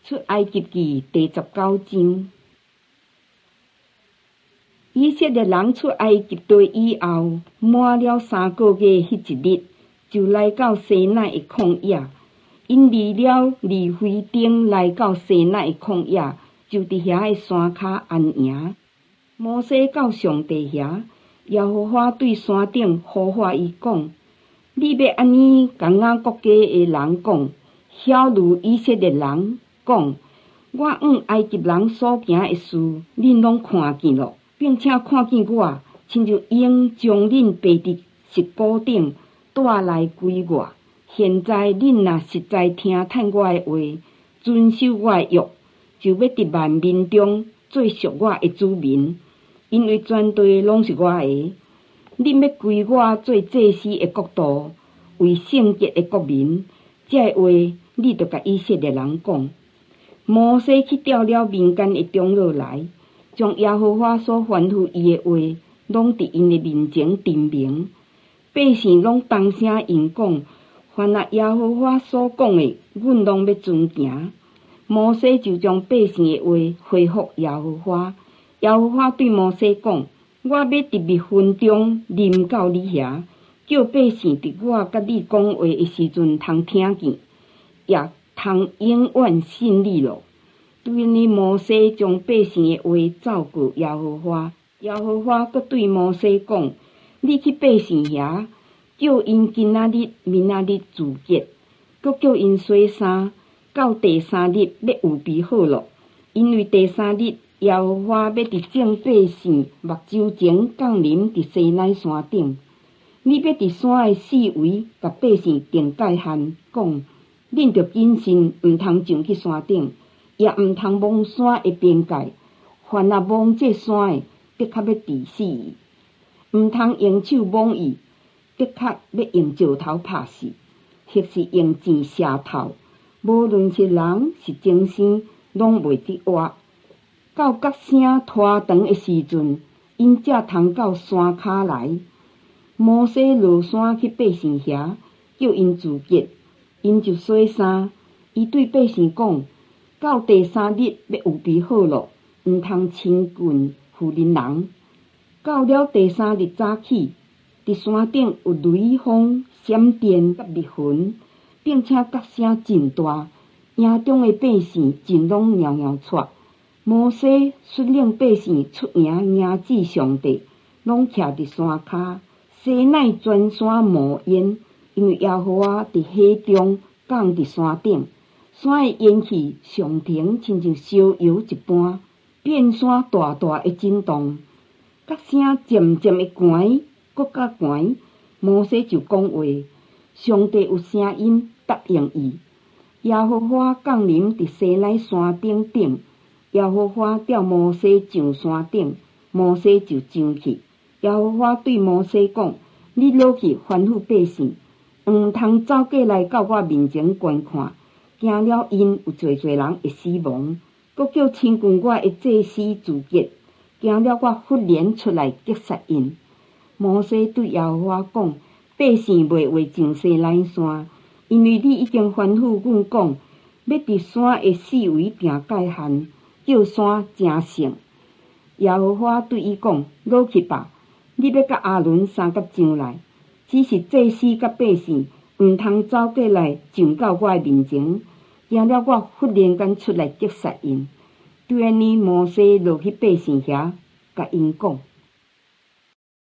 出埃及记第19章。以色列人出埃及地以后，满了3个月，迄一日就来到西奈的旷野。因离了利非丁来到西奈的旷野，就伫遐的山骹安营。摩西到上帝遐，耶和华对山顶呼唤伊讲：你要安尼甲我国家的人讲，晓如以色列人讲，我埃及人所行的事，恁拢看见了，并且看见我，亲像鹰将恁爬伫石鼓顶带来归我。现在恁若实在听趁我的话，遵守我的约，就要伫万民中做属我的子民，因为全地拢是我的。恁要归我做祭司的国度，为圣洁的国民。这话你着甲以色列人讲。摩西去调了民间的长老来，将耶和华所吩咐伊的话，拢伫因的面前陈明。百姓拢同声应讲。凡那耶和华所讲的，阮拢要遵行。摩西就将百姓的话回复耶和华。耶和华对摩西讲：我要伫密云中临到你遐，叫百姓伫我甲你讲话的时阵通听见，也通永远信你咯。对呢，摩西将百姓的话照顾耶和华。耶和华阁对摩西讲：你去百姓遐。叫因今仔日、明仔日自洁，阁叫因洗衫，到第3日要有备好咯。因为第3日，耶和华要伫众百姓目睭前降临伫西奈山顶。你要伫山的四围，甲百姓定界限，讲：恁着谨慎，毋通上去山顶，也毋通摸山的边界。凡若摸这山的，的确要治死伊；毋通用手摸伊。的确要用石头拍死，或是用箭射头。无论是人是精神，拢袂得活。到角声拖长的时阵，因才通到山骹来。摩西落山去百姓遐，叫因自洁，因就洗衫。伊对百姓讲：到第3日要有备好咯，毋通亲近妇人人。到了第3日早起。伫山顶有雷风、闪电甲密云，并且角声真大，营中的百姓真拢尿尿喘。摩西率领百姓出营迎接上帝，拢徛伫山骹。西奈全山冒烟，因为耶和华伫海中降伫山顶，山的烟气上腾，亲像烧油一般，变山大大的震动，角声渐渐的悬。搁较悬，摩西就讲话，上帝有声音答应伊。耶和华降临伫西奈山顶，耶和华叫摩西上山顶，摩西就上去。耶和华对摩西讲：你落去吩咐百姓，毋通走过来到我面前观看，惊了因有侪人会死亡。搁叫亲近我的祭司自洁，惊了我忽然出来击杀因。摩西对耶和华讲：百姓袂话上西奈山，因为你已经吩咐阮讲，要伫山的四围定界限，叫山成圣。耶和华对伊讲：落去吧，你要甲阿伦三甲上来，只是祭司甲百姓毋通走过来上到我的面前，惊了我忽然间出来击杀因。对安尼，摩西落去百姓遐，甲因讲。